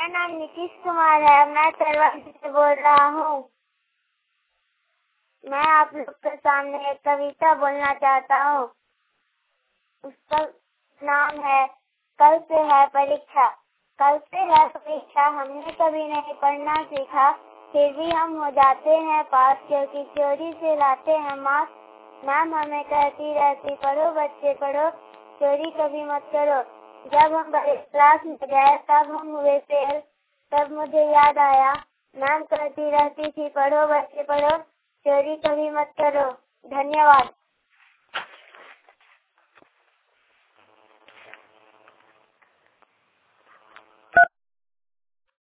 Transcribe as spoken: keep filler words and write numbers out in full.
नाम नीतीश कुमार है। मैं तरवाली से बोल रहा हूँ। मैं आप लोग के सामने एक कविता बोलना चाहता हूँ। उसका नाम है कल से है परीक्षा। कल से है परीक्षा, हमने कभी नहीं पढ़ना सीखा, फिर भी हम हो जाते हैं पास, क्योंकि चोरी से लाते हैं मार्क्स। मैम हमें कहती रहती पढ़ो बच्चे पढ़ो, चोरी कभी मत करो। जब हम बड़े क्लास में गए तब हम हुए फेल। तब मुझे याद आया मैम कहती रहती थी पढ़ो बच्चे पढ़ो, चोरी कभी मत करो। धन्यवाद।